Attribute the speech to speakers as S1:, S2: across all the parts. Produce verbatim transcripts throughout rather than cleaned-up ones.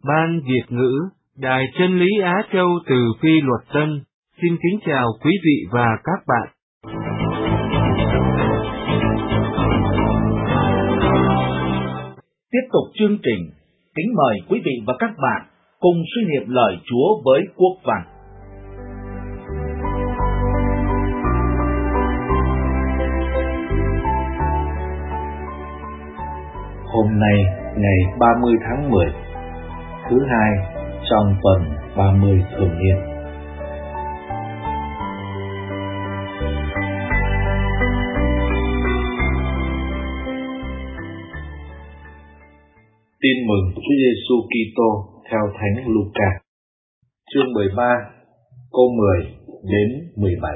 S1: Ban Việt ngữ, Đài Chân lý Á Châu từ Phi Luật Tân, xin kính chào quý vị và các bạn.
S2: Tiếp tục chương trình, kính mời quý vị và các bạn cùng suy niệm lời Chúa với Quốc Văn.
S3: Hôm nay, ngày ba mươi tháng mười, thứ hai trong tuần ba mươi thường niên. Tin mừng Chúa Giêsu Kitô theo Thánh Luca, chương mười ba, câu mười đến mười bảy.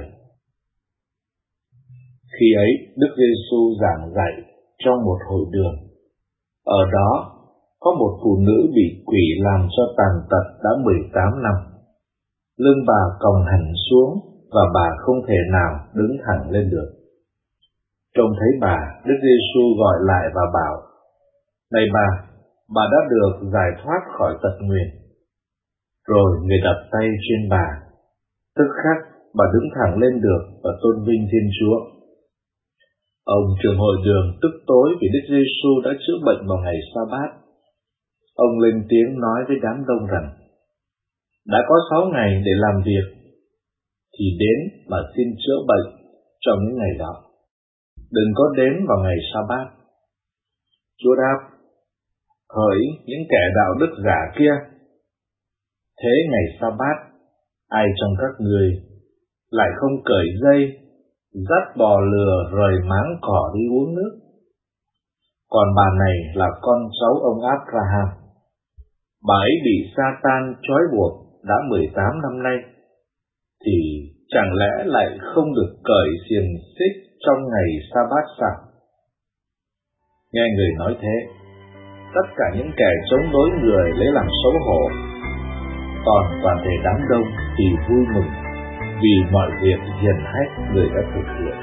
S3: Khi ấy, Đức Giêsu giảng dạy trong một hội đường. Ở đó có một phụ nữ bị quỷ làm cho tàn tật đã mười tám năm. Lưng bà còng hẳn xuống và bà không thể nào đứng thẳng lên được. Trông thấy bà, Đức Giêsu gọi lại và bảo: "Này bà, bà đã được giải thoát khỏi tật nguyền." Rồi người đặt tay trên bà. Tức khắc bà đứng thẳng lên được và tôn vinh Thiên Chúa. Ông trưởng hội đường tức tối vì Đức Giêsu đã chữa bệnh vào ngày Sa-bát. Ông lên tiếng nói với đám đông rằng: "Đã có sáu ngày để làm việc, thì đến mà xin chữa bệnh trong những ngày đó. Đừng có đến vào ngày Sa-bát." Chúa đáp: "Hỡi những kẻ đạo đức giả kia, thế ngày Sa-bát, ai trong các người lại không cởi dây, dắt bò lừa rời máng cỏ đi uống nước? Còn bà này là con cháu ông Abraham. Bà ấy bị Sa-tan trói buộc đã mười tám năm nay, thì chẳng lẽ lại không được cởi xiềng xích trong ngày Sa-bát sao?" Nghe người nói thế, tất cả những kẻ chống đối người lấy làm xấu hổ, còn toàn thể đám đông thì vui mừng vì mọi việc hiển hách người đã thực hiện.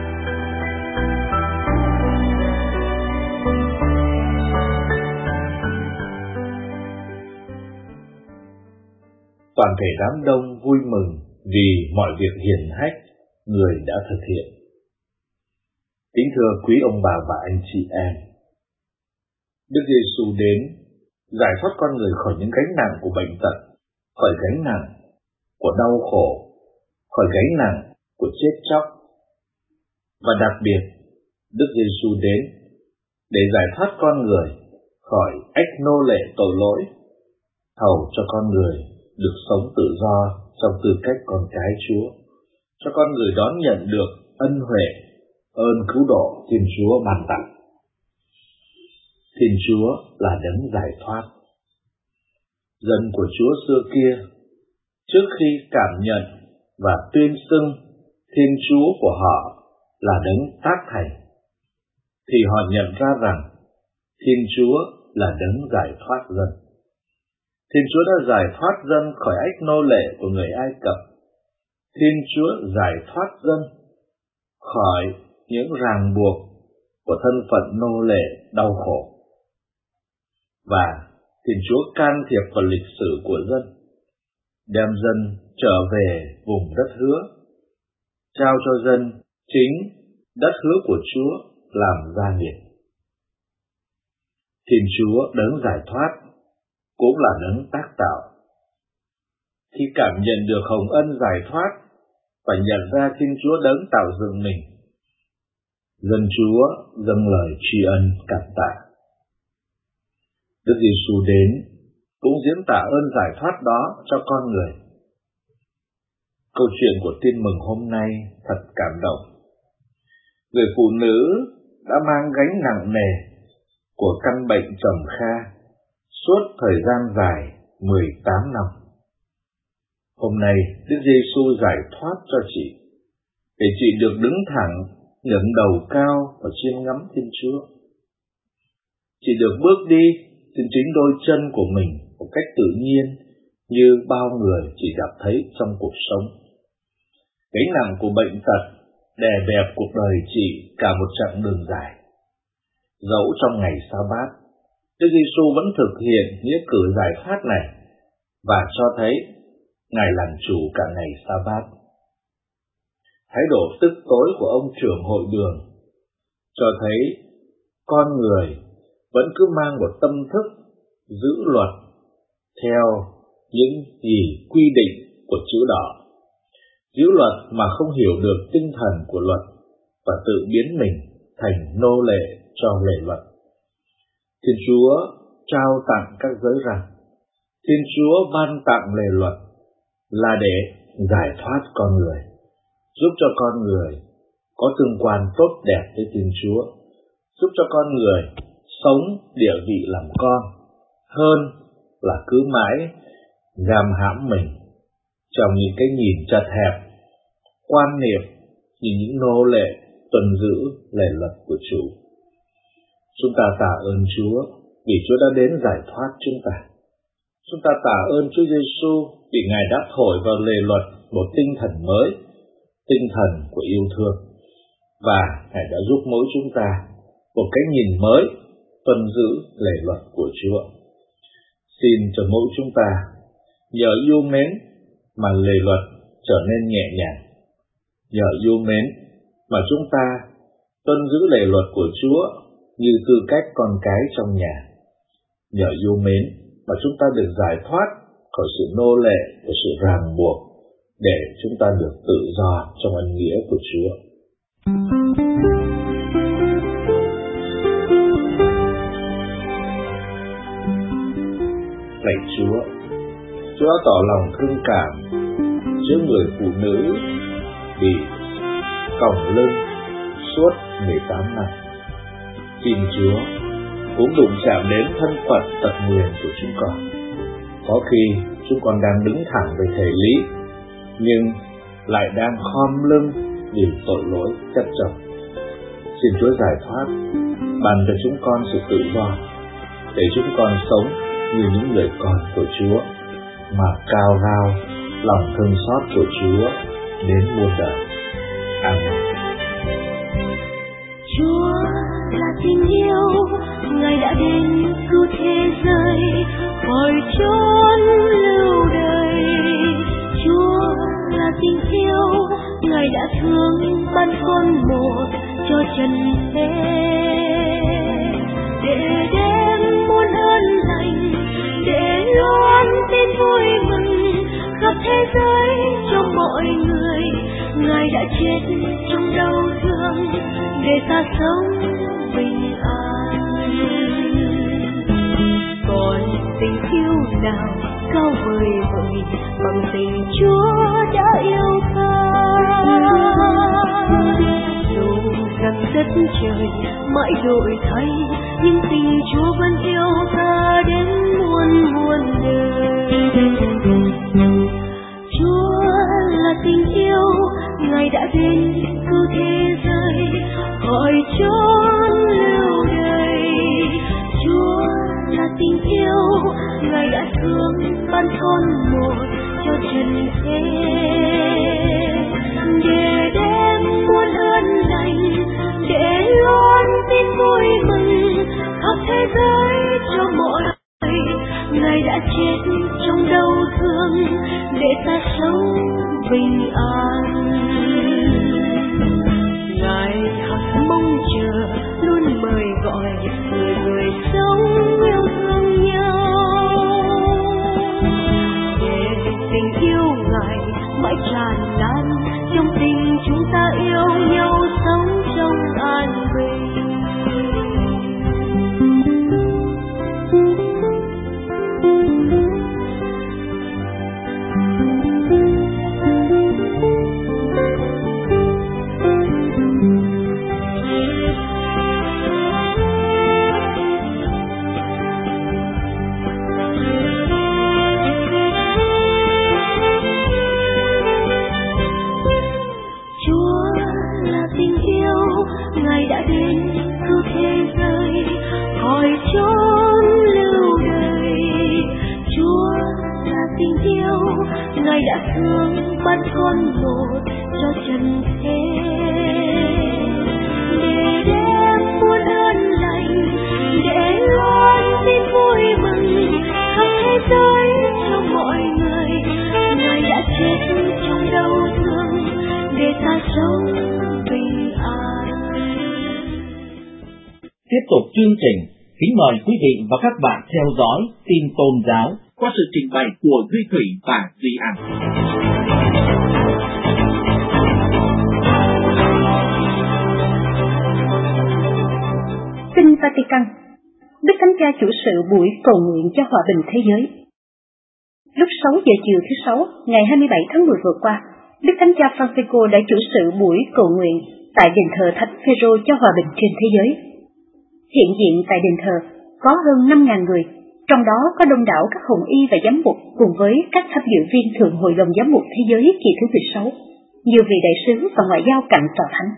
S3: Toàn thể đám đông vui mừng vì mọi việc hiển hách người đã thực hiện. Kính thưa quý ông bà và anh chị em, Đức Giêsu đến giải thoát con người khỏi những gánh nặng của bệnh tật, khỏi gánh nặng của đau khổ, khỏi gánh nặng của chết chóc. Và đặc biệt, Đức Giêsu đến để giải thoát con người khỏi ách nô lệ tội lỗi, hầu cho con người được sống tự do trong tư cách con cái Chúa, cho con người đón nhận được ân huệ, ơn cứu độ Thiên Chúa ban tặng. Thiên Chúa là đấng giải thoát. Dân của Chúa xưa kia, trước khi cảm nhận và tuyên xưng Thiên Chúa của họ là đấng tác thành, thì họ nhận ra rằng Thiên Chúa là đấng giải thoát dân. Thiên Chúa đã giải thoát dân khỏi ách nô lệ của người Ai Cập. Thiên Chúa giải thoát dân khỏi những ràng buộc của thân phận nô lệ đau khổ. Và Thiên Chúa can thiệp vào lịch sử của dân, đem dân trở về vùng đất hứa, trao cho dân chính đất hứa của Chúa làm gia nghiệp. Thiên Chúa đấng giải thoát cũng là đấng tác tạo. Khi cảm nhận được hồng ân giải thoát và nhận ra Thiên Chúa đấng tạo dựng mình, dân Chúa dâng lời tri ân cảm tạ. Đức Giêsu đến cũng diễn tả ơn giải thoát đó cho con người. Câu chuyện của tin mừng hôm nay thật cảm động. Người phụ nữ đã mang gánh nặng nề của căn bệnh trầm kha suốt thời gian dài mười tám năm. Hôm nay Đức Giêsu giải thoát cho chị, để chị được đứng thẳng, ngẩng đầu cao và chiêm ngắm Thiên Chúa. Chị được bước đi trên chính đôi chân của mình một cách tự nhiên như bao người chỉ gặp thấy trong cuộc sống. Gánh nặng của bệnh tật đè bẹp cuộc đời chị cả một chặng đường dài. Dẫu trong ngày Sa-bát, Đức Giêsu vẫn thực hiện nghĩa cử giải thoát này và cho thấy Ngài làm chủ cả ngày Sa-bát. Thái độ tức tối của ông trưởng hội đường cho thấy con người vẫn cứ mang một tâm thức giữ luật theo những gì quy định của chữ đỏ, giữ luật mà không hiểu được tinh thần của luật và tự biến mình thành nô lệ cho lề luật. Thiên Chúa trao tặng các giới răn, Thiên Chúa ban tặng lề luật là để giải thoát con người, giúp cho con người có tương quan tốt đẹp với Thiên Chúa, giúp cho con người sống địa vị làm con hơn là cứ mãi giam hãm mình trong những cái nhìn chật hẹp, quan niệm như những nô lệ tuân giữ lề luật của chủ. Chúng ta tạ ơn Chúa vì Chúa đã đến giải thoát chúng ta. Chúng ta tạ ơn Chúa Giêsu vì Ngài đã thổi vào lề luật một tinh thần mới, tinh thần của yêu thương, và Ngài đã giúp mỗi chúng ta một cái nhìn mới tuân giữ lề luật của Chúa. Xin cho mỗi chúng ta nhờ yêu mến mà lề luật trở nên nhẹ nhàng, nhờ yêu mến mà chúng ta tuân giữ lề luật của Chúa như tư cách con cái trong nhà, nhờ yêu mến mà chúng ta được giải thoát khỏi sự nô lệ của sự ràng buộc để chúng ta được tự do trong ân nghĩa của Chúa. Lạy Chúa, Chúa đã tỏ lòng thương cảm trước người phụ nữ bị còng lưng suốt mười tám năm. Xin Chúa cũng đụng chạm đến thân phận tật nguyền của chúng con. Có khi chúng con đang đứng thẳng về thể lý, nhưng lại đang khom lưng vì tội lỗi chất chồng. Xin Chúa giải thoát, ban cho chúng con sự tự do, để chúng con sống như những người con của Chúa, mà cao rao lòng thương xót của Chúa đến muôn đời. Amen.
S4: Chúa là tình yêu, Ngài đã đến cứu thế giới khỏi chốn lưu đày. Chúa là tình yêu, Ngài đã thương ban con một cho trần thế, để đem muôn ơn lành, để loan tin vui mừng khắp thế giới cho mọi người. Ngài đã chết trong đau thương để ta sống bình an. Còn tình yêu nào cao vời vời bằng tình Chúa đã yêu ta. Dù rằng đất trời mãi đổi thay, nhưng tình Chúa vẫn yêu ta đến muôn muôn đời. Chúa là tình yêu, Ngài đã đến cứu thế giới khỏi chốn lưu đày. Chúa là tình yêu, Ngài đã thương ban con một cho trần thế, để đem muôn ơn lành, để loan tin vui mừng khắp thế giới cho mọi người. Ngài đã chết trong đau thương để ta sống bình an. Ngài hằng mong chờ luôn mời gọi người người sống yêu thương nhau, để tình yêu Ngài mãi tràn lan trong tình chúng ta yêu nhau, sống trong an bình. Ngài đã đến cứu thế giới khỏi chốn lưu đày. Chúa là tình yêu, Ngài đã thương ban con một cho trần thế, để đem muôn ơn lành, để loan tin sống bình an.
S2: Tiếp tục chương trình, kính mời quý vị và các bạn theo dõi tin tôn giáo qua sự trình bày của Duy Thủy và Duy An.
S5: Kinh Vatican, Đức Thánh Cha chủ sự buổi cầu nguyện cho hòa bình thế giới. Lúc sáu giờ chiều thứ Sáu, ngày hai mươi bảy tháng mười vừa qua, Đức Thánh Cha Francisco đã chủ sự buổi cầu nguyện tại đền thờ Thánh Phêrô cho hòa bình trên thế giới. Hiện diện tại đền thờ có hơn năm nghìn người, trong đó có đông đảo các hồng y và giám mục cùng với các tham dự viên Thượng Hội đồng Giám mục Thế giới kỳ thứ mười sáu, nhiều vị đại sứ và ngoại giao cạnh tòa thánh.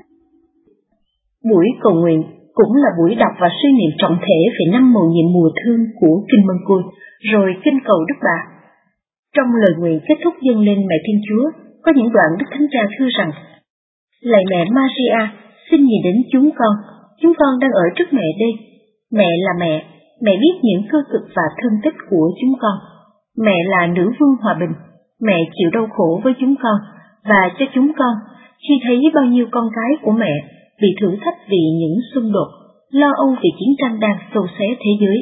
S5: Buổi cầu nguyện cũng là buổi đọc và suy niệm trọng thể về năm mầu nhiệm mùa thương của Kinh Mân Côi, rồi kinh cầu Đức Bà. Trong lời nguyện kết thúc dâng lên Mẹ Thiên Chúa, có những đoạn Đức Thánh Cha thưa rằng: Lạy Mẹ Maria, xin nhìn đến chúng con, chúng con đang ở trước mẹ đây. Mẹ là mẹ, mẹ biết những cơ cực và thương tích của chúng con. Mẹ là nữ vương hòa bình, mẹ chịu đau khổ với chúng con, và cho chúng con, khi thấy bao nhiêu con cái của mẹ bị thử thách vì những xung đột, lo âu vì chiến tranh đang xâu xé thế giới.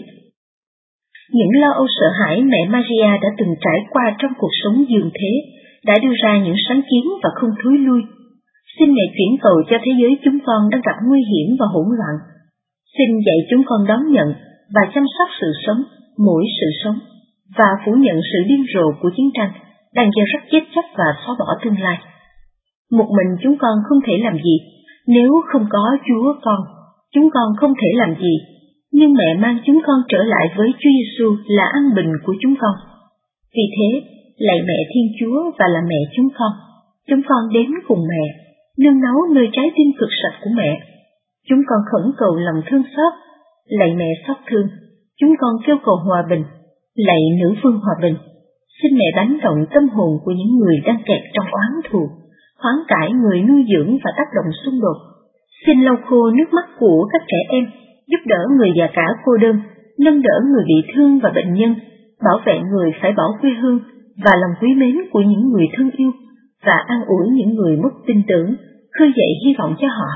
S5: Những lo âu sợ hãi mẹ Maria đã từng trải qua trong cuộc sống dường thế, đã đưa ra những sáng kiến và không thối lui. Xin mẹ chuyển cầu cho thế giới chúng con đang gặp nguy hiểm và hỗn loạn. Xin dạy chúng con đón nhận và chăm sóc sự sống, mỗi sự sống, và phủ nhận sự điên rồ của chiến tranh đang gieo rắc chết chóc và xóa bỏ tương lai. Một mình chúng con không thể làm gì, nếu không có Chúa con, chúng con không thể làm gì, nhưng mẹ mang chúng con trở lại với Chúa Giêsu là an bình của chúng con. Vì thế, lạy mẹ Thiên Chúa và là mẹ chúng con, chúng con đến cùng mẹ, nương náu nơi trái tim cực sạch của mẹ. Chúng con khẩn cầu lòng thương xót, lạy mẹ xót thương, chúng con kêu cầu hòa bình, lạy nữ vương hòa bình. Xin mẹ đánh động tâm hồn của những người đang kẹt trong oán thù, hoán cải người nuôi dưỡng và tác động xung đột. Xin lau khô nước mắt của các trẻ em, giúp đỡ người già cả cô đơn, nâng đỡ người bị thương và bệnh nhân, bảo vệ người phải bỏ quê hương và lòng quý mến của những người thương yêu, và an ủi những người mất tin tưởng, khơi dậy hy vọng cho họ.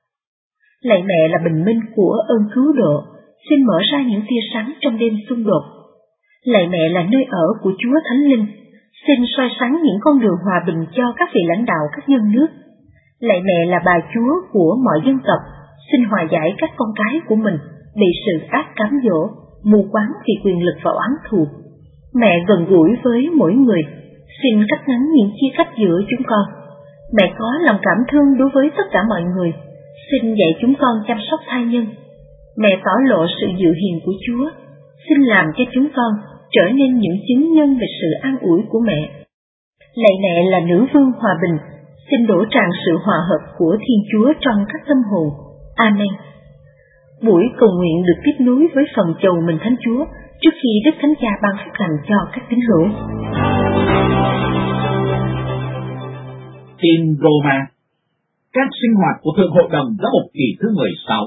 S5: Lạy mẹ là bình minh của ơn cứu độ, xin mở ra những tia sáng trong đêm xung đột. Lạy mẹ là nơi ở của Chúa Thánh Linh, xin soi sáng những con đường hòa bình cho các vị lãnh đạo các dân nước. Lạy mẹ là bà Chúa của mọi dân tộc, xin hòa giải các con cái của mình bị sự ác cám dỗ, mù quáng vì quyền lực và oán thù. Mẹ gần gũi với mỗi người, xin cắt ngắn những chia cách giữa chúng con. Mẹ có lòng cảm thương đối với tất cả mọi người, xin dạy chúng con chăm sóc thai nhân. Mẹ tỏ lộ sự dịu hiền của Chúa, xin làm cho chúng con trở nên những chứng nhân về sự an ủi của mẹ. Lạy mẹ là nữ vương hòa bình, xin đổ tràn sự hòa hợp của Thiên Chúa trong các tâm hồn. Amen. Buổi cầu nguyện được tiếp nối với phần chầu mừng Thánh Chúa trước khi Đức Thánh Cha ban phúc lành cho các tín hữu.
S2: Tin Roma. Các sinh hoạt của Thượng Hội đồng Giám mục kỳ thứ mười sáu.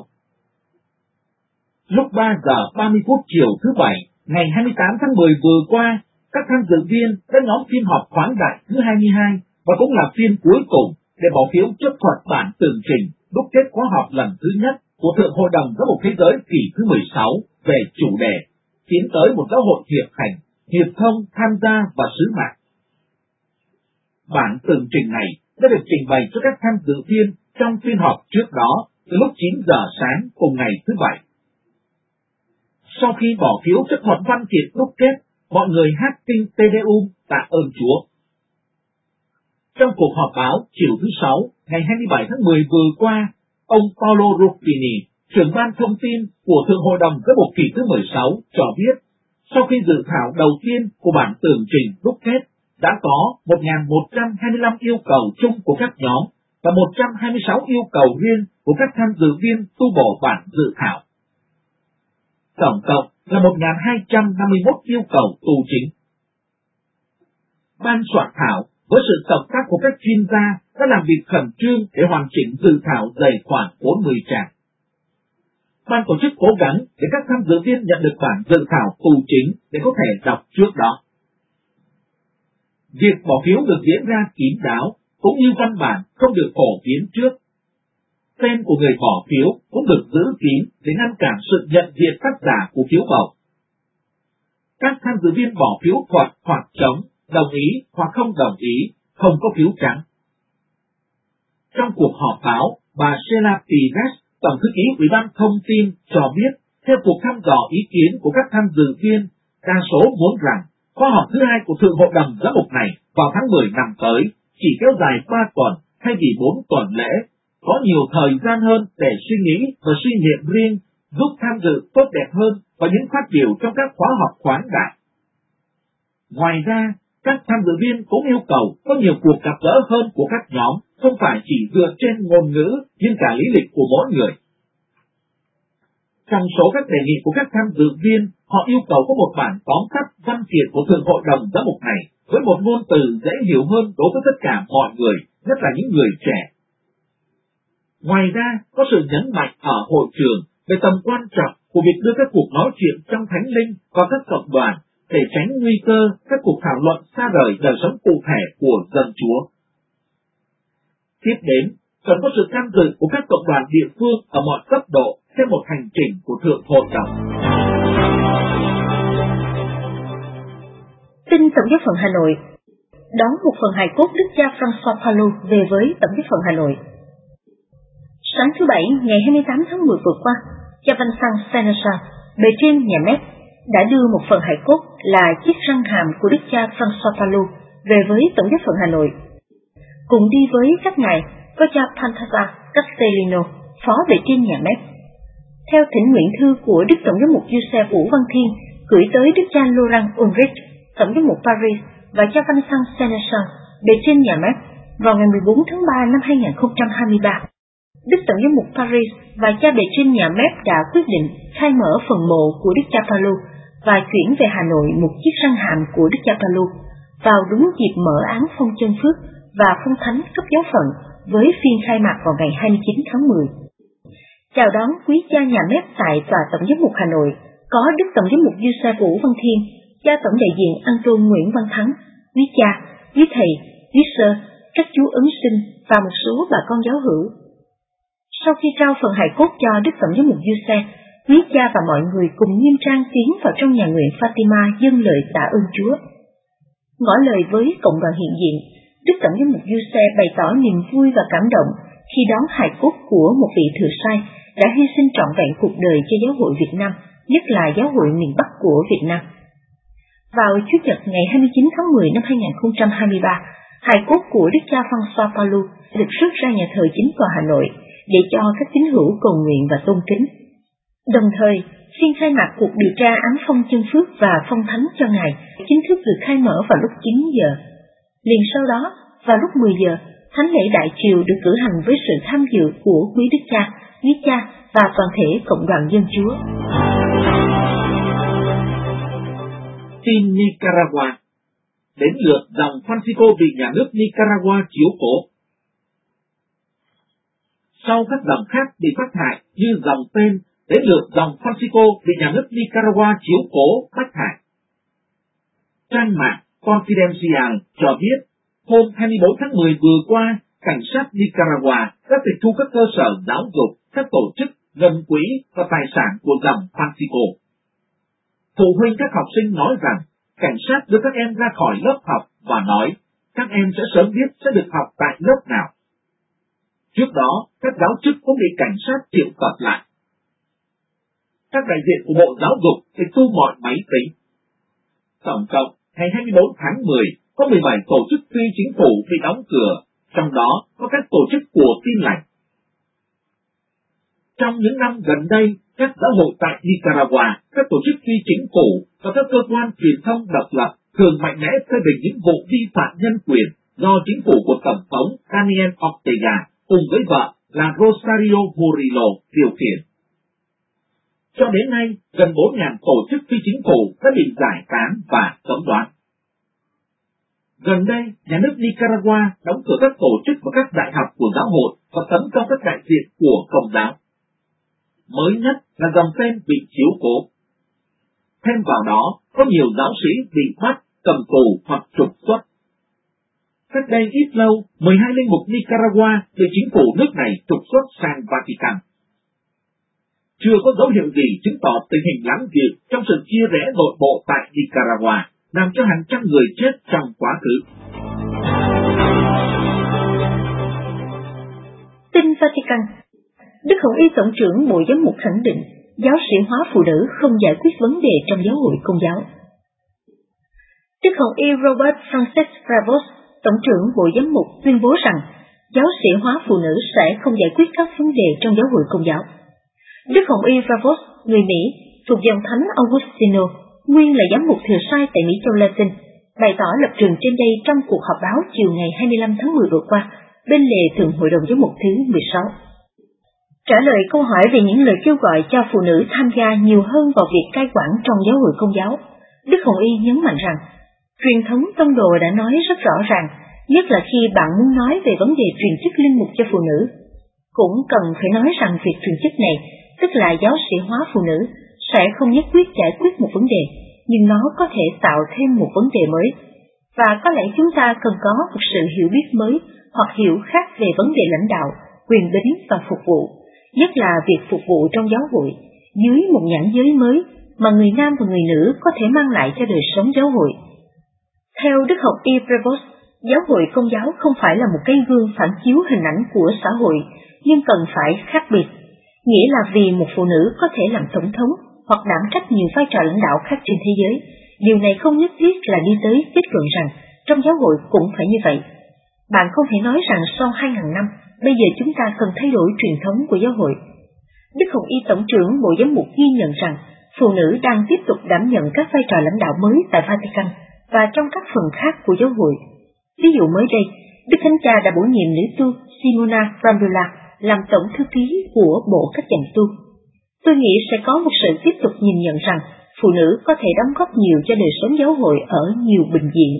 S2: Lúc ba giờ ba mươi phút chiều thứ Bảy, ngày hai mươi tám tháng mười vừa qua, các tham dự viên đã nhóm phiên họp khoáng đại thứ hai mươi hai và cũng là phiên cuối cùng để bỏ phiếu chấp thuận bản tường trình đúc kết khóa họp lần thứ nhất của Thượng Hội đồng Giám mục Thế giới kỳ thứ mười sáu về chủ đề tiến tới một giáo hội hiệp hành, hiệp thông, tham gia và sứ mạng. Bản tường trình này đã được trình bày cho các tham dự viên trong phiên họp trước đó từ lúc chín giờ sáng cùng ngày thứ Bảy. Sau khi bỏ phiếu chấp thuận văn kiện đúc kết, mọi người hát kinh Te Deum tạ ơn Chúa. Trong cuộc họp báo chiều thứ Sáu, ngày hai mươi bảy tháng mười vừa qua, ông Paolo Ruffini, trưởng ban thông tin của Thượng Hội đồng Giám mục kỳ thứ mười sáu, cho biết, sau khi dự thảo đầu tiên của bản tường trình đúc kết, đã có một nghìn một trăm hai mươi lăm yêu cầu chung của các nhóm và một trăm hai mươi sáu yêu cầu riêng của các tham dự viên tu bổ bản dự thảo. Tổng cộng là một nghìn hai trăm năm mươi mốt yêu cầu tu chính. Ban soạn thảo với sự tổng tác của các chuyên gia đã làm việc khẩn trương để hoàn chỉnh dự thảo dày khoảng bốn mươi trang. Ban tổ chức cố gắng để các tham dự viên nhận được bản dự thảo tu chính để có thể đọc trước đó. Việc bỏ phiếu được diễn ra kín đáo cũng như văn bản không được phổ biến trước. Tên của người bỏ phiếu cũng được giữ kín để ngăn cản sự nhận diện tác giả của phiếu bầu. Các tham dự viên bỏ phiếu thuận hoặc chống, đồng ý hoặc không đồng ý, không có phiếu trắng. Trong cuộc họp báo, bà Sheila Pires, Tổng thư ký Ủy ban Thông tin, cho biết, theo cuộc thăm dò ý kiến của các tham dự viên, đa số muốn rằng khóa họp thứ hai của Thượng hội đồng giám mục này vào tháng mười năm tới chỉ kéo dài ba tuần thay vì bốn tuần lễ, có nhiều thời gian hơn để suy nghĩ và suy nghiệm riêng, giúp tham dự tốt đẹp hơn vào những phát biểu trong các khóa họp khoáng đại. Ngoài ra, các tham dự viên cũng yêu cầu có nhiều cuộc gặp gỡ hơn của các nhóm, không phải chỉ dựa trên ngôn ngữ nhưng cả lý lịch của mỗi người. Trong số các đề nghị của các tham dự viên, họ yêu cầu có một bản tóm tắt văn kiện của Thượng hội đồng giám mục này với một ngôn từ dễ hiểu hơn đối với tất cả mọi người, nhất là những người trẻ. Ngoài ra, có sự nhấn mạnh ở hội trường về tầm quan trọng của việc đưa các cuộc nói chuyện trong thánh linh vào các cộng đoàn để tránh nguy cơ các cuộc thảo luận xa rời đời sống cụ thể của dân Chúa. Tiếp đến, cần có sự tham dự của các cộng đoàn địa phương ở mọi cấp độ theo một hành trình của Thượng hội đồng.
S5: Tin Tổng giáo phận Hà Nội đón một phần hài cốt Đức cha François Palu về với Tổng giáo phận Hà Nội. Sáng thứ Bảy, ngày hai mươi tám tháng mười vừa qua, cha Vincent Seneschal, bề trên nhà Mép, đã đưa một phần hài cốt là chiếc răng hàm của Đức cha François Palu về với Tổng giáo phận Hà Nội. Cùng đi với các ngài có cha Pantasa Castellino, phó bề trên nhà Mép. Theo thỉnh nguyện thư của Đức Tổng giám mục Giuse Vũ Văn Thiên gửi tới Đức cha Laurent Ulrich, Tổng giám mục Paris và cha Vincent Seneschal, bề trên nhà Mép, vào ngày mười bốn tháng ba năm hai nghìn không trăm hai mươi ba. Đức Tổng giám mục Paris và cha bề trên nhà Mép đã quyết định khai mở phần mộ của Đức cha Palu và chuyển về Hà Nội một chiếc răng hàm của Đức cha Palu vào đúng dịp mở án phong chân phước và phong thánh cấp giáo phận với phiên khai mạc vào ngày hai mươi chín tháng mười. Chào đón quý cha nhà Mép tại tòa Tổng giám mục Hà Nội có Đức Tổng giám mục Giuse Vũ Văn Thiên, cha tổng đại diện An-tôn Nguyễn Văn Thắng, quý cha, quý thầy, quý sơ, các chú ấn sinh và một số bà con giáo hữu. Sau khi trao phần hài cốt cho Đức Tổng giám mục Giuse, quý cha và mọi người cùng nghiêm trang tiến vào trong nhà nguyện Fatima dâng lời tạ ơn Chúa. Ngỏ lời với cộng đoàn hiện diện, Đức Tổng giám mục Giuse bày tỏ niềm vui và cảm động khi đón hài cốt của một vị thừa sai đã hy sinh trọn vẹn cuộc đời cho giáo hội Việt Nam, nhất là giáo hội miền Bắc của Việt Nam. Vào Chủ nhật ngày hai mươi chín tháng mười năm hai nghìn không trăm hai mươi ba, hài cốt của Đức cha François Palu được rước ra nhà thờ chính tòa Hà Nội để cho các tín hữu cầu nguyện và tôn kính. Đồng thời, phiên khai mạc cuộc điều tra án phong chân phước và phong thánh cho ngài chính thức được khai mở vào lúc chín giờ. Liền sau đó, vào lúc mười giờ, thánh lễ đại triều được cử hành với sự tham dự của quý đức cha, quý cha và toàn thể cộng đoàn dân Chúa.
S2: Tin Nicaragua. Đến lượt dòng Francisco bị nhà nước Nicaragua chiếu cố. Sau các dòng khác bị phát hại như dòng tên, đến lượt dòng Francisco bị nhà nước Nicaragua chiếu cố phát hại. Trang mạng Confidencial cho biết, hôm hai mươi bốn tháng mười vừa qua, cảnh sát Nicaragua đã tịch thu các cơ sở giáo dục, các tổ chức, ngân quỹ và tài sản của dòng Francisco. Phụ huynh các học sinh nói rằng, cảnh sát đưa các em ra khỏi lớp học và nói, các em sẽ sớm biết sẽ được học tại lớp nào. Trước đó, các giáo chức cũng bị cảnh sát triệu tập lại. Các đại diện của Bộ Giáo dục tịch thu mọi máy tính. Tổng cộng, ngày hai mươi bốn tháng mười, có mười bảy tổ chức phi chính phủ bị đóng cửa, trong đó có các tổ chức của Tin Lành. Trong những năm gần đây, các giáo hội tại Nicaragua, các tổ chức phi chính phủ và các cơ quan truyền thông độc lập thường mạnh mẽ phê bình những vụ vi phạm nhân quyền do chính phủ của Tổng thống Daniel Ortega cùng với vợ là Rosario Murillo điều khiển. Cho đến nay, gần bốn nghìn tổ chức phi chính phủ đã bị giải tán và cấm đoán. Gần đây, nhà nước Nicaragua đóng cửa các tổ chức và các đại học của giáo hội và tấn công các đại diện của Công giáo. Mới nhất là dòng tên bị chiếu cố. Thêm vào đó, có nhiều giáo sĩ bị bắt, cầm tù hoặc trục xuất. cách đây ít lâu, mười hai linh mục Nicaragua bị chính phủ nước này trục xuất sang Vatican. Chưa có dấu hiệu gì chứng tỏ tình hình láng giềng trong sự chia rẽ nội bộ tại Nicaragua, làm cho hàng trăm người chết trong quá khứ.
S5: Tin Vatican. Đức Hồng Y Tổng trưởng Bộ Giám mục khẳng định giáo sĩ hóa phụ nữ không giải quyết vấn đề trong giáo hội Công giáo. Đức Hồng Y Robert Francis Bravos, Tổng trưởng Bộ Giám mục tuyên bố rằng giáo sĩ hóa phụ nữ sẽ không giải quyết các vấn đề trong giáo hội Công giáo. Đức Hồng Y Bravos, người Mỹ, thuộc dòng thánh Augustino, nguyên là giám mục thừa sai tại Mỹ Châu Latin, bày tỏ lập trường trên đây trong cuộc họp báo chiều ngày hai mươi lăm tháng mười vừa qua bên lề Thượng Hội đồng Giám mục thứ mười sáu. Trả lời câu hỏi về những lời kêu gọi cho phụ nữ tham gia nhiều hơn vào việc cai quản trong giáo hội Công giáo, Đức Hồng Y nhấn mạnh rằng truyền thống tông đồ đã nói rất rõ ràng, nhất là khi bạn muốn nói về vấn đề truyền chức linh mục cho phụ nữ. Cũng cần phải nói rằng việc truyền chức này, tức là giáo sĩ hóa phụ nữ, sẽ không nhất quyết giải quyết một vấn đề, nhưng nó có thể tạo thêm một vấn đề mới. Và có lẽ chúng ta cần có một sự hiểu biết mới hoặc hiểu khác về vấn đề lãnh đạo, quyền bính và phục vụ, nhất là việc phục vụ trong giáo hội, dưới một nhãn giới mới mà người nam và người nữ có thể mang lại cho đời sống giáo hội. Theo Đức Học Y Prevost, giáo hội Công giáo không phải là một cái gương phản chiếu hình ảnh của xã hội, nhưng cần phải khác biệt. Nghĩa là vì một phụ nữ có thể làm tổng thống hoặc đảm trách nhiều vai trò lãnh đạo khác trên thế giới, điều này không nhất thiết là đi tới kết luận rằng trong giáo hội cũng phải như vậy. Bạn không thể nói rằng sau hai ngàn năm, bây giờ chúng ta cần thay đổi truyền thống của giáo hội. Đức Hồng Y Tổng trưởng Bộ Giám mục ghi nhận rằng phụ nữ đang tiếp tục đảm nhận các vai trò lãnh đạo mới tại Vatican và trong các phần khác của giáo hội. Ví dụ mới đây, Đức Thánh Cha đã bổ nhiệm nữ tu Simona Brambilla làm tổng thư ký của Bộ các dòng tu. Tôi nghĩ sẽ có một sự tiếp tục nhìn nhận rằng phụ nữ có thể đóng góp nhiều cho đời sống giáo hội ở nhiều bình diện.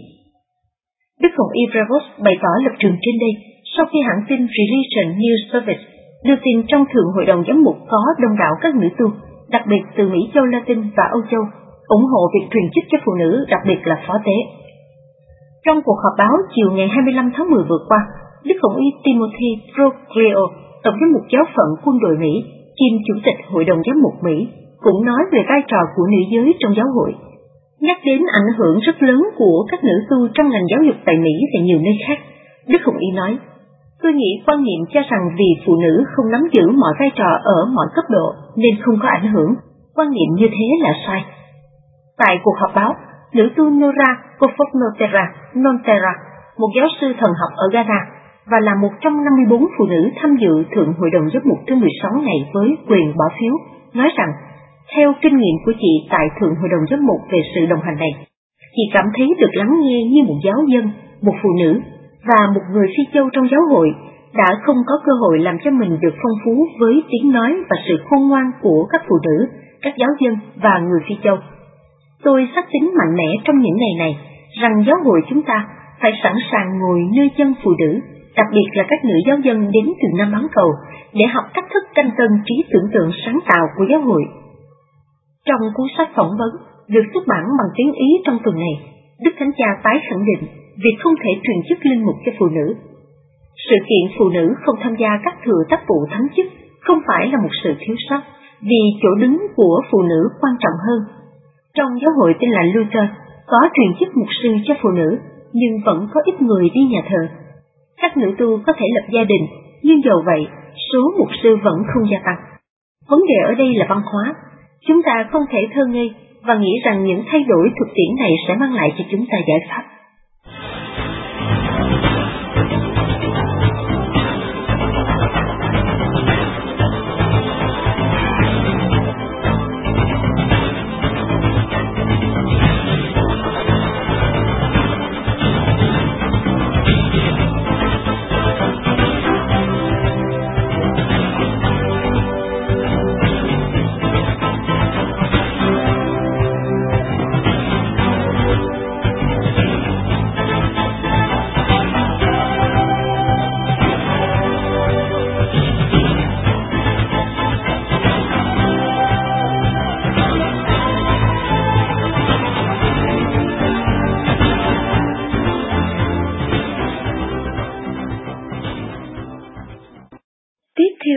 S5: Đức Hồng Y Bravos bày tỏ lập trường trên đây sau khi hãng tin Religion News Service đưa tin trong Thượng Hội đồng Giám mục có đông đảo các nữ tu, đặc biệt từ Mỹ Châu Latin và Âu Châu, ủng hộ việc truyền chức cho phụ nữ, đặc biệt là phó tế. Trong cuộc họp báo chiều ngày hai mươi lăm tháng mười vừa qua, Đức Hồng Y Timothy Progreo, Tổng giám mục giáo phận quân đội Mỹ, kiêm Chủ tịch Hội đồng Giám mục Mỹ, cũng nói về vai trò của nữ giới trong giáo hội. Nhắc đến ảnh hưởng rất lớn của các nữ tu trong ngành giáo dục tại Mỹ và nhiều nơi khác, Đức Hồng Y nói, tôi nghĩ quan niệm cho rằng vì phụ nữ không nắm giữ mọi vai trò ở mọi cấp độ nên không có ảnh hưởng, quan niệm như thế là sai. Tại cuộc họp báo, nữ tu Nora Kofoknotera Nontera, một giáo sư thần học ở Ghana, và là một trong năm mươi bốn phụ nữ tham dự Thượng Hội đồng Giám mục thứ mười sáu này với quyền bỏ phiếu, nói rằng, theo kinh nghiệm của chị tại Thượng Hội đồng Giám mục về sự đồng hành này, chị cảm thấy được lắng nghe như một giáo dân, một phụ nữ, và một người Phi Châu trong giáo hội đã không có cơ hội làm cho mình được phong phú với tiếng nói và sự khôn ngoan của các phụ nữ, các giáo dân và người Phi Châu. Tôi xác tín mạnh mẽ trong những ngày này rằng giáo hội chúng ta phải sẵn sàng ngồi nơi chân phụ nữ, đặc biệt là các nữ giáo dân đến từ Nam bán cầu, để học cách thức canh tân trí tưởng tượng sáng tạo của giáo hội. Trong cuốn sách phỏng vấn được xuất bản bằng tiếng Ý trong tuần này, Đức Thánh Cha tái khẳng định việc không thể truyền chức linh mục cho phụ nữ. Sự kiện phụ nữ không tham gia các thừa tác vụ thánh chức không phải là một sự thiếu sót, vì chỗ đứng của phụ nữ quan trọng hơn. Trong giáo hội tên là Luther, có truyền chức mục sư cho phụ nữ, nhưng vẫn có ít người đi nhà thờ. Các nữ tu có thể lập gia đình, nhưng dầu vậy, số mục sư vẫn không gia tăng. Vấn đề ở đây là văn hóa. Chúng ta không thể thơ ngây và nghĩ rằng những thay đổi thực tiễn này sẽ mang lại cho chúng ta giải pháp.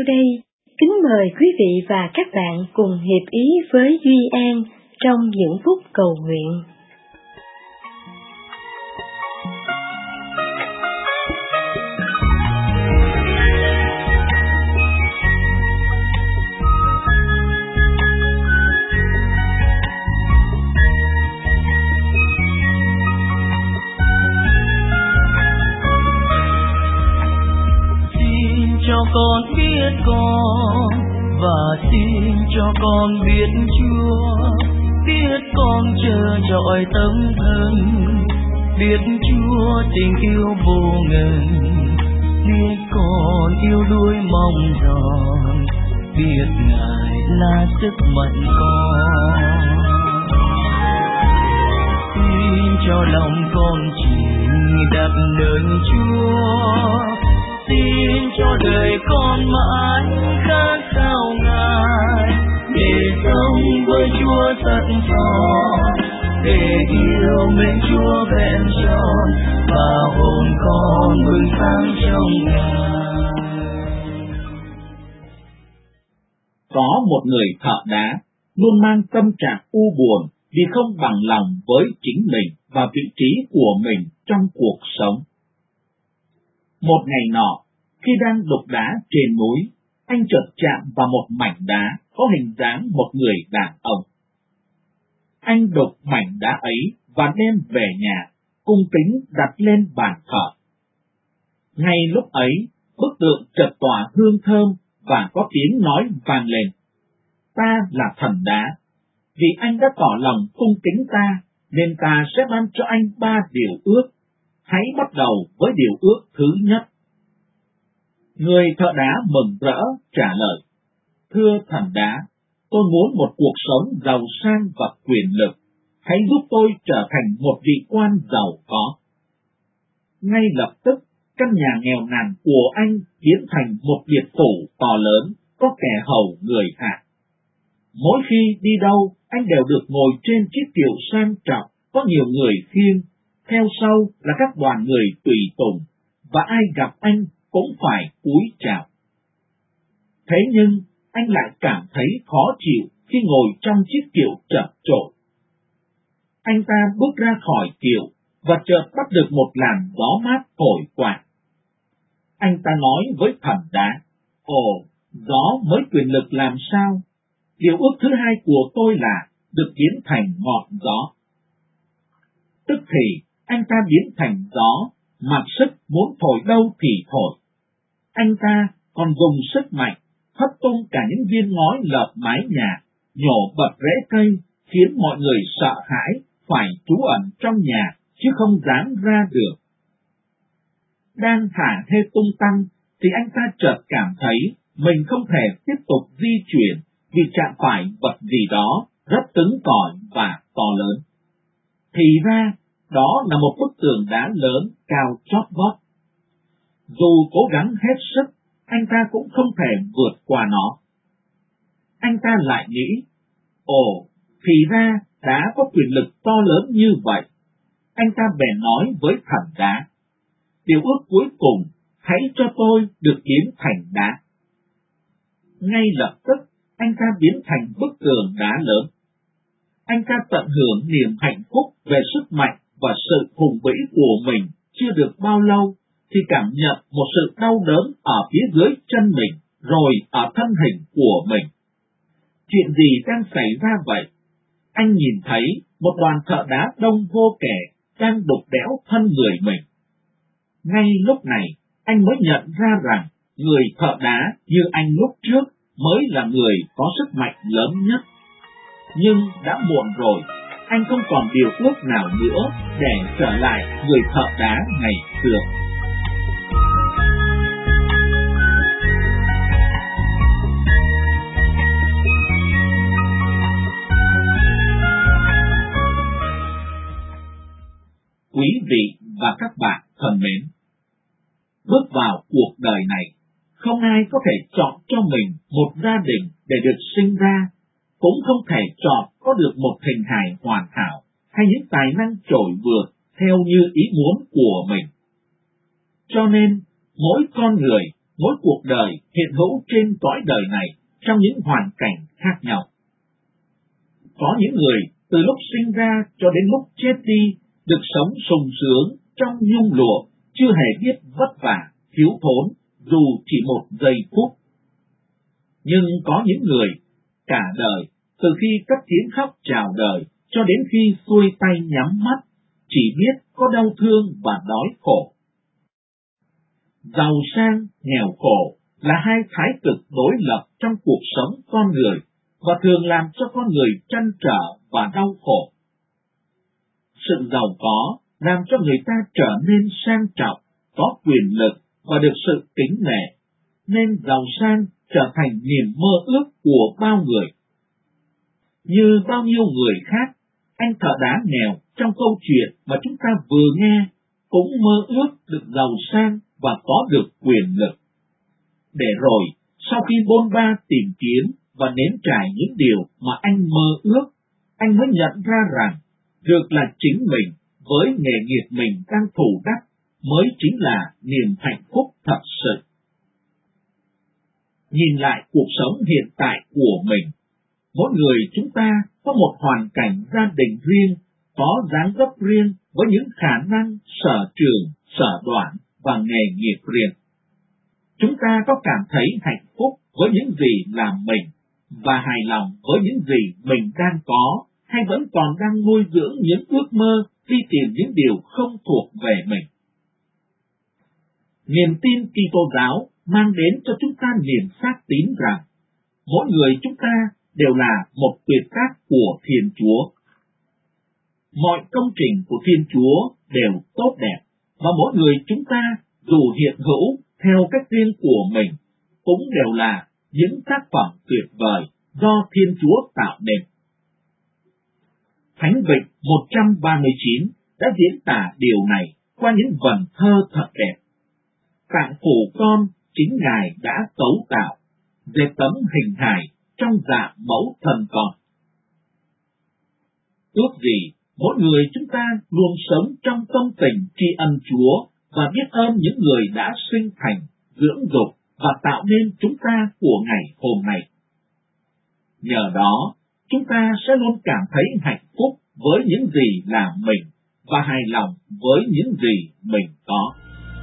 S5: sau đây, kính mời quý vị và các bạn cùng hiệp ý với Duy An trong những phút cầu nguyện.
S6: Cho con biết con và xin cho con biết Chúa, biết con chờ trọi tâm thân, biết Chúa tình yêu vô ngần, biết con yêu đuối mong giòn, biết Ngài là sức mạnh con. Xin cho lòng con chỉ đặt nơi Chúa, xin cho đời con mãi khát khao Ngài, để sống với Chúa thật tròn, để yêu mến Chúa vẹn tròn, và hồn con bừng sáng trong Ngài.
S2: Có một người thợ đá luôn mang tâm trạng u buồn vì không bằng lòng với chính mình và vị trí của mình trong cuộc sống. Một ngày nọ, khi đang đục đá trên núi, anh chợt chạm vào một mảnh đá có hình dáng một người đàn ông. Anh đục mảnh đá ấy và đem về nhà, cung kính đặt lên bàn thờ. Ngay lúc ấy, bức tượng chợt tỏa hương thơm và có tiếng nói vang lên: "Ta là thần đá, vì anh đã tỏ lòng cung kính ta, nên ta sẽ ban cho anh ba điều ước. Hãy bắt đầu với điều ước thứ nhất." Người thợ đá mừng rỡ trả lời: "Thưa thần đá, tôi muốn một cuộc sống giàu sang và quyền lực. Hãy giúp tôi trở thành một vị quan giàu có." Ngay lập tức, căn nhà nghèo nàn của anh biến thành một biệt phủ to lớn, có kẻ hầu người hạ. Mỗi khi đi đâu, anh đều được ngồi trên chiếc kiệu sang trọng, có nhiều người khiêng, theo sau là các đoàn người tùy tùng, và ai gặp anh cũng phải cúi chào. Thế nhưng, anh lại cảm thấy khó chịu khi ngồi trong chiếc kiệu chật chội. Anh ta bước ra khỏi kiệu và chợt bắt được một làn gió mát thổi qua. Anh ta nói với thần đá: "Ồ, gió mới quyền lực làm sao? Điều ước thứ hai của tôi là được biến thành ngọn gió." Tức thì, anh ta biến thành gió, mặc sức muốn thổi đâu thì thổi. Anh ta còn dùng sức mạnh, hất tung cả những viên ngói lợp mái nhà, nhổ bật rễ cây, khiến mọi người sợ hãi, phải trú ẩn trong nhà, chứ không dám ra được. Đang thả hê tung tăng, thì anh ta chợt cảm thấy mình không thể tiếp tục di chuyển, vì chạm phải vật gì đó rất cứng cỏi và to lớn. Thì ra, đó là một bức tường đá lớn cao chót vót. Dù cố gắng hết sức, anh ta cũng không thể vượt qua nó. Anh ta lại nghĩ: "Ồ, thì ra đá có quyền lực to lớn như vậy." Anh ta bèn nói với thần đá: "Điều ước cuối cùng, hãy cho tôi được biến thành đá." Ngay lập tức, anh ta biến thành bức tường đá lớn. Anh ta tận hưởng niềm hạnh phúc về sức mạnh và sự hùng vĩ của mình chưa được bao lâu, thì cảm nhận một sự đau đớn ở phía dưới chân mình, rồi ở thân hình của mình. Chuyện gì đang xảy ra vậy? Anh nhìn thấy một đoàn thợ đá đông vô kể đang đục đẽo thân người mình. Ngay lúc này, anh mới nhận ra rằng người thợ đá như anh lúc trước mới là người có sức mạnh lớn nhất. Nhưng đã muộn rồi, anh không còn điều ước nào nữa để trở lại người thợ đá ngày xưa. Quý vị và các bạn thân mến, bước vào cuộc đời này, không ai có thể chọn cho mình một gia đình để được sinh ra, cũng không thể chọn có được một hình hài hoàn hảo hay những tài năng trội vượt theo như ý muốn của mình. Cho nên, mỗi con người mỗi cuộc đời hiện hữu trên cõi đời này trong những hoàn cảnh khác nhau. Có những người từ lúc sinh ra cho đến lúc chết đi được sống sung sướng trong nhung lụa, chưa hề biết vất vả, thiếu thốn dù chỉ một giây phút. Nhưng có những người cả đời, từ khi cất tiếng khóc chào đời cho đến khi xuôi tay nhắm mắt, chỉ biết có đau thương và đói khổ. Giàu sang, nghèo khổ là hai thái cực đối lập trong cuộc sống con người và thường làm cho con người trăn trở và đau khổ. Sự giàu có làm cho người ta trở nên sang trọng, có quyền lực và được sự kính nể, nên giàu sang trở thành niềm mơ ước của bao người. Như bao nhiêu người khác, anh thợ đá nghèo trong câu chuyện mà chúng ta vừa nghe cũng mơ ước được giàu sang và có được quyền lực. Để rồi, sau khi bôn ba tìm kiếm và nếm trải những điều mà anh mơ ước, anh mới nhận ra rằng được là chính mình với nghề nghiệp mình đang thủ đắc mới chính là niềm hạnh phúc thật sự. Nhìn lại cuộc sống hiện tại của mình, mỗi người chúng ta có một hoàn cảnh gia đình riêng, có dáng dấp riêng với những khả năng, sở trường, sở đoản và nghề nghiệp riêng. Chúng ta có cảm thấy hạnh phúc với những gì làm mình và hài lòng với những gì mình đang có, hay vẫn còn đang nuôi dưỡng những ước mơ đi tìm những điều không thuộc về mình? Niềm tin Kitô giáo mang đến cho chúng ta niềm xác tín rằng mỗi người chúng ta đều là một tuyệt tác của Thiên Chúa. Mọi công trình của Thiên Chúa đều tốt đẹp, và mỗi người chúng ta dù hiện hữu theo cách riêng của mình cũng đều là những tác phẩm tuyệt vời do Thiên Chúa tạo nên. Thánh Vịnh một trăm ba mươi chín đã diễn tả điều này qua những vần thơ thật đẹp. Tạng phủ con chính Ngài đã cấu tạo, dệt tấm hình hài trong dạng mẫu thần con. Ước gì mỗi người chúng ta luôn sống trong tâm tình tri ân Chúa và biết ơn những người đã sinh thành, dưỡng dục và tạo nên chúng ta của ngày hôm nay. Nhờ đó, chúng ta sẽ luôn cảm thấy hạnh phúc với những gì là mình và hài lòng với những gì mình có.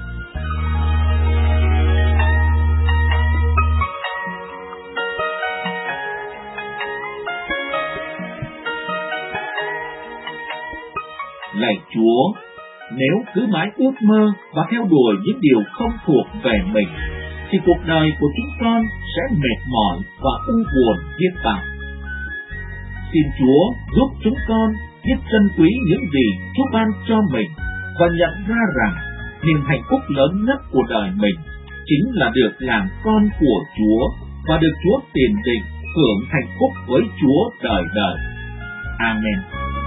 S2: Lạy Chúa, nếu cứ mãi ước mơ và theo đuổi những điều không thuộc về mình, thì cuộc đời của chúng con sẽ mệt mỏi và u buồn biết bao. Xin Chúa giúp chúng con biết trân quý những gì Chúa ban cho mình và nhận ra rằng niềm hạnh phúc lớn nhất của đời mình chính là được làm con của Chúa và được Chúa tiền định hưởng hạnh phúc với Chúa đời đời. Amen.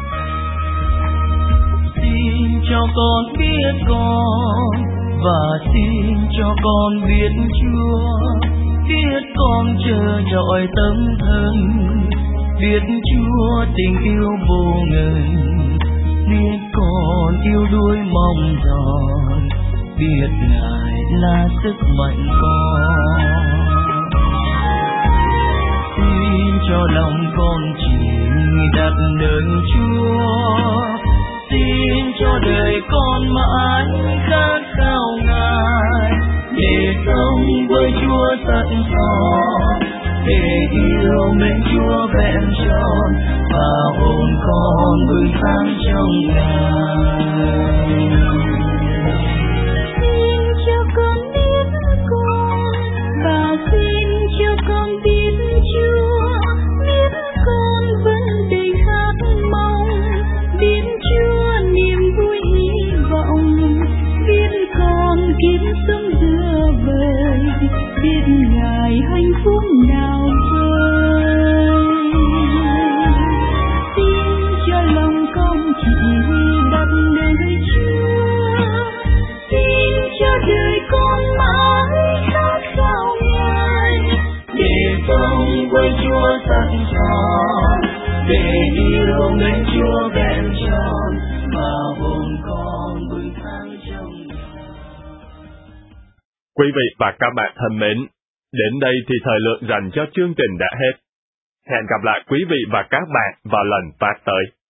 S6: Xin cho con biết con và xin cho con biết Chúa, biết con chờ đợi tâm thân, biết Chúa tình yêu vô ngần, biết con yêu đuối mong giòn, biết Ngài là sức mạnh con. Xin cho lòng con chỉ đặt nơi Chúa, xin cho đời con mãi khát khao Ngài, để sống với Chúa tận trọn, để yêu mến Chúa vẹn tròn và hồn con bừng sáng trong Ngài.
S4: Xin cho con biết con và xin cho con biết Chúa, biết con vẫn đầy khát mong, biết Chúa niềm vui hy vọng, biết con kiếm sống giữa bời, biết Ngài hạnh phúc nào vời. Xin cho lòng con chỉ đặt
S7: Quý vị và các bạn thân mến, đến đây thì thời lượng dành cho chương trình đã hết. Hẹn gặp lại quý vị và các bạn vào lần phát tới.